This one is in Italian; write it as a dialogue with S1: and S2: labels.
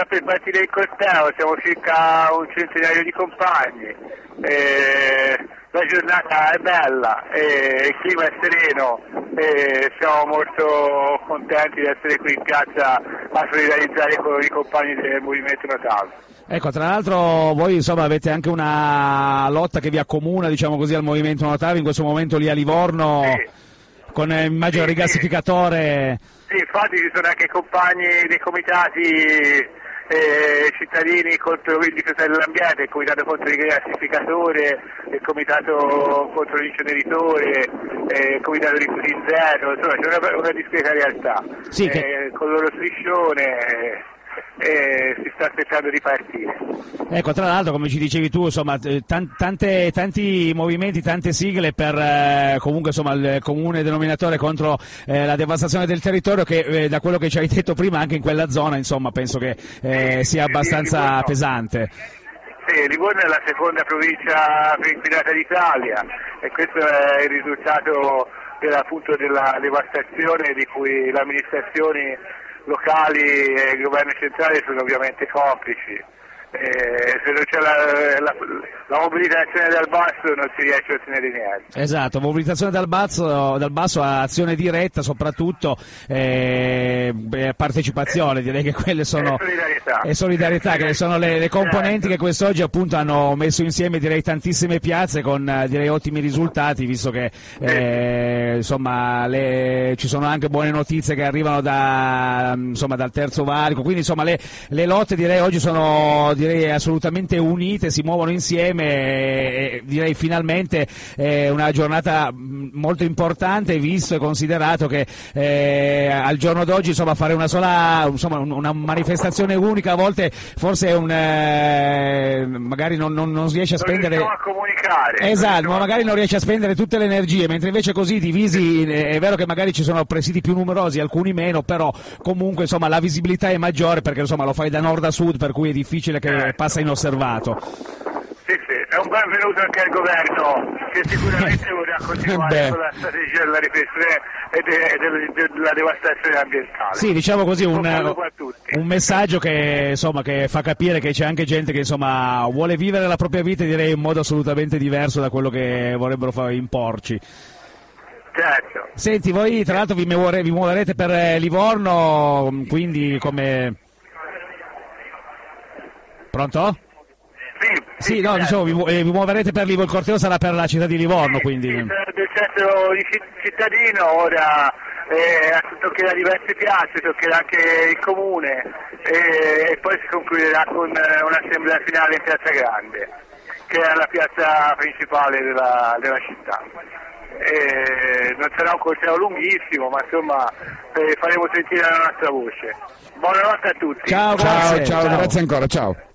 S1: sta per partire il corteo, siamo circa un centinaio di compagni, la giornata è bella, il clima è sereno, siamo molto contenti di essere qui in piazza a solidarizzare con i compagni del Movimento Notavi.
S2: Ecco, tra l'altro voi insomma avete anche una lotta che vi accomuna, diciamo così, al Movimento Notavi in questo momento lì a Livorno, con immagino il rigassificatore.
S1: Sì, infatti ci sono anche compagni dei comitati cittadini contro il difesa dell'ambiente, il comitato contro il rigassificatore, il comitato contro l'inceneritore, il comitato rifiuti zero, insomma c'è una discreta realtà.
S2: Sì,
S1: con il loro striscione si sta aspettando di partire.
S2: Ecco, tra l'altro, come ci dicevi tu, insomma, tanti movimenti, tante sigle per comunque insomma il comune denominatore contro la devastazione del territorio che da quello che ci hai detto prima anche in quella zona, insomma, penso che sia abbastanza pesante.
S1: Sì, Livorno è la seconda provincia più inquinata d'Italia e questo è il risultato appunto della devastazione di cui le amministrazioni locali e il governo centrale sono ovviamente complici. Se non c'è la mobilitazione dal basso non si riesce a ottenere niente.
S2: Esatto, mobilitazione dal basso a azione diretta soprattutto, partecipazione, direi che quelle sono solidarietà che sono le componenti che quest'oggi appunto hanno messo insieme, direi, tantissime piazze con direi ottimi risultati, visto che insomma ci sono anche buone notizie che arrivano dal terzo valico, quindi insomma le lotte direi oggi sono assolutamente unite, si muovono insieme e direi finalmente una giornata molto importante, visto e considerato che al giorno d'oggi insomma fare una manifestazione unica a volte forse è magari non si riesce a spendere,
S1: a comunicare,
S2: esatto, ma magari non riesce a spendere tutte le energie, mentre invece così divisi è vero che magari ci sono presidi più numerosi, alcuni meno, però comunque insomma la visibilità è maggiore perché insomma lo fai da nord a sud, per cui è difficile che passa inosservato.
S1: Sì, è un benvenuto anche al governo che sicuramente vorrà continuare con la strategia della repressione e della devastazione ambientale.
S2: Sì, diciamo così, un messaggio che insomma che fa capire che c'è anche gente che insomma vuole vivere la propria vita, direi in modo assolutamente diverso da quello che vorrebbero imporci.
S1: Certo.
S2: Senti, voi tra l'altro vi muoverete per Livorno, quindi come... Pronto? Sì, no,
S1: certo.
S2: dicevo, vi muoverete per Livorno, il corteo sarà per la città di Livorno, quindi...
S1: Sì, del centro cittadino, ora toccherà diverse piazze, toccherà anche il comune e poi si concluderà con un'assemblea finale in Piazza Grande, che è la piazza principale della città. Non sarà un corteo lunghissimo, ma insomma faremo sentire la nostra voce. Buonanotte a tutti.
S2: Ciao,
S3: grazie ancora, ciao.